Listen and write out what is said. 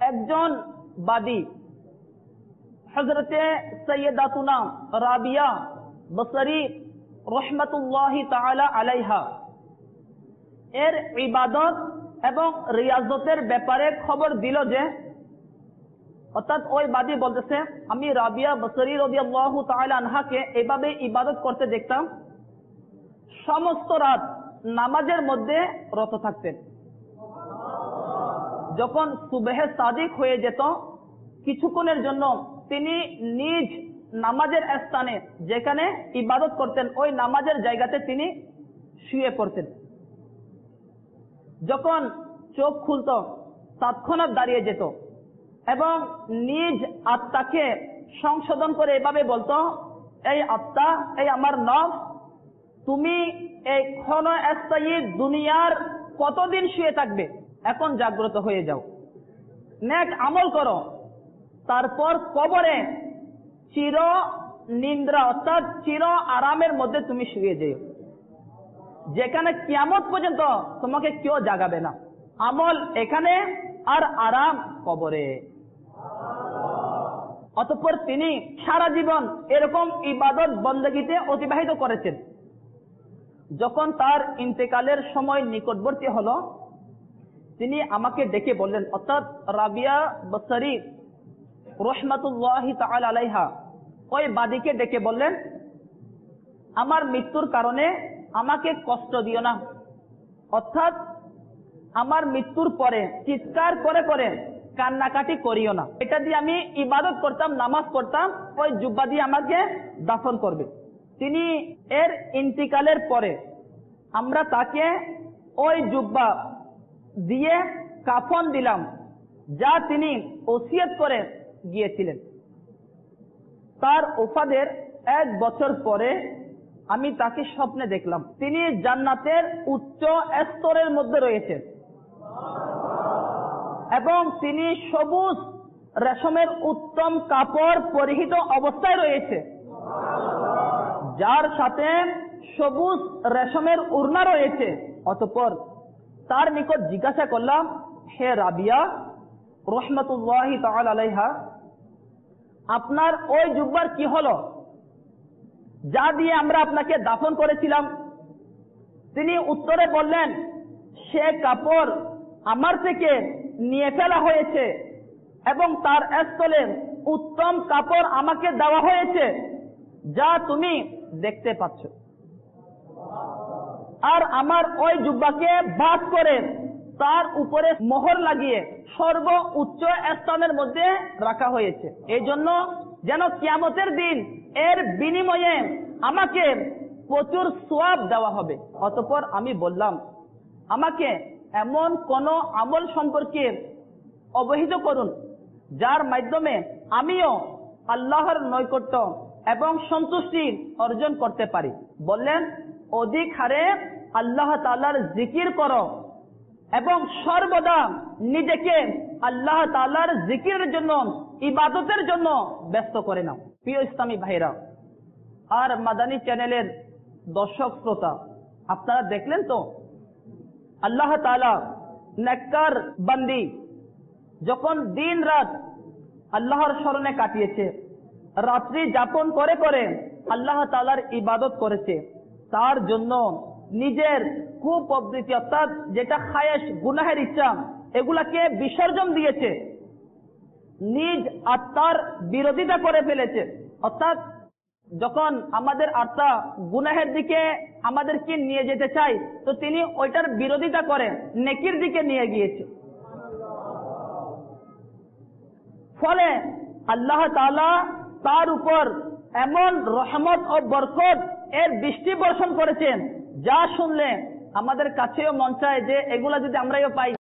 একজন বাদী হযরতে সাইয়্যিদাতুনা রাবিয়া বসরি রাহমাতুল্লাহি তাআলা আলাইহা এর ইবাদত এবং রিয়াজতের ব্যাপারে খবর দিল যে, অর্থাৎ ওই বাদী বলতেছে, আমি রাবিয়া বসরি রাদিয়াল্লাহু তাআলা আনহাকে এভাবে ইবাদত করতে দেখতাম, সমস্ত রাত নামাজের মধ্যে রত থাকতেন। যখন সুবহে সাদিক হয়ে যেত, কিছুক্ষণের জন্য তিনি নিজ নামাজের স্থানে যেখানে ইবাদত করতেন ওই নামাজের জায়গাতে তিনি শুয়ে পড়তেন। যখন চোখ খুলত তৎক্ষণাৎ দাঁড়িয়ে যেত এবং নিজ আত্মাকে সংশোধন করে এভাবে বলতো, এই আত্মা, এই আমার নফস, তুমি এই ক্ষণস্থায়ী দুনিয়ার কতদিন শুয়ে থাকবে, এখন জাগ্রত হয়ে যাও, নেক আমল করো, তারপর কবরে চির নিদ্রা অর্থাৎ চির আরামের মধ্যে তুমি শুয়ে যেও, যেখানে কিয়ামত পর্যন্ত তোমাকে কেউ জাগাবে না। আমল এখানে আর আরাম কবরে। অতঃপর তিনি সারা জীবন এরকম ইবাদত বন্দেগীতে অতিবাহিত করেছেন। যখন তার ইন্তেকালের সময় নিকটবর্তী হলো, তিনি আমাকে ডেকে বললেন, অর্থাৎ রাবিয়া বসরি রাহমাতুল্লাহি তাআলা আলাইহা ওই বাদীকে ডেকে বললেন, আমার মৃত্যুর কারণে আমাকে কষ্ট দিও না, অর্থাৎ আমার মৃত্যুর পরে চিৎকার করে করে কান্নাকাটি করিও না। এটা দিয়ে আমি ইবাদত করতাম, নামাজ পড়তাম, ওই জুব্বা দিয়ে আমাকে দাফন করবে। তিনি এর ইন্তিকালের পরে আমরা তাকে ওই জুব্বা দিয়ে কাফন দিলাম, যা তিনি ওসিয়ত করে গিয়েছিলেন। তার ওফাদের 1 বছর পরে আমি তাকে স্বপ্নে দেখলাম, তিনি জান্নাতের উচ্চ স্তরের মধ্যে রয়েছেন এবং তিনি সবুজ রেশমের উত্তম কাপড় পরিহিত অবস্থায় রয়েছে, যার সাথে সবুজ রেশমের উড়না রয়েছে। অতঃপর তার নিকট জিজ্ঞাসা করলাম, হে রাবিয়া রাহমাতুল্লাহি তাআলা আলাইহা, আপনার ওই জুব্বার কি হলো যা দিয়ে আমরা আপনাকে দাফন করেছিলাম? তিনি উত্তরে বললেন, সে কাপড় আমার থেকে নিয়ে ফেলা হয়েছে এবং তার স্থলে উত্তম কাপড় আমাকে দেওয়া হয়েছে, যা তুমি দেখতে পাচ্ছ। আর আমার ওই জুব্বাকে ভাঁজ করে তার উপরে মোহর লাগিয়ে সর্ব উচ্চ স্থানের মধ্যে রাখা হয়েছে, এই জন্য যেন কিয়ামতের দিন এর বিনিময়ে আমাকে প্রচুর সওয়াব দেওয়া হবে। অতঃপর আমি বললাম, আমাকে এমন কোন আমল সম্পর্কে অবহিত করুন যার মাধ্যমে আমিও আল্লাহর নৈকট্য এবং সন্তুষ্টি অর্জন করতে পারি। বললেন, অধিক হারে আল্লাহ তাআলার জিকির করো এবং সর্বদা নিজেকে আল্লাহ তাআলার জিকিরের জন্য, ইবাদতের জন্য ব্যস্ত করে নাও। প্রিয় ইসলামী ভাইরা আর মাদানী চ্যানেলের দর্শক শ্রোতা, আপনারা দেখলেন তো আল্লাহ তাআলা নেককার বান্দি যখন দিন রাত আল্লাহর স্মরণে কাটিয়েছে, রাত্রি যাপন করে করে আল্লাহ তাআলার ইবাদত করেছে, তার জন্য নিজের কুপ্রবৃত্তি অর্থাৎ যেটা খায়েশ, গুনাহের ইচ্ছা, এগুলাকে বিসর্জন দিয়েছে, নিজ আত্মার বিরোধিতা করে ফেলেছে। অর্থাৎ যখন আমাদের আত্মা গুনাহের দিকে আমাদেরকে নিয়ে যেতে চাই, তো তিনি ওইটার বিরোধিতা করে নেকির দিকে নিয়ে গিয়েছে। ফলে আল্লাহ তাআলা তার উপর এমন রহমত ও বরকত এর বৃষ্টি বর্ষণ করেছেন, যা শুনলে আমাদের কাছেও মন চায় যে এগুলা যদি আমরাও পাই।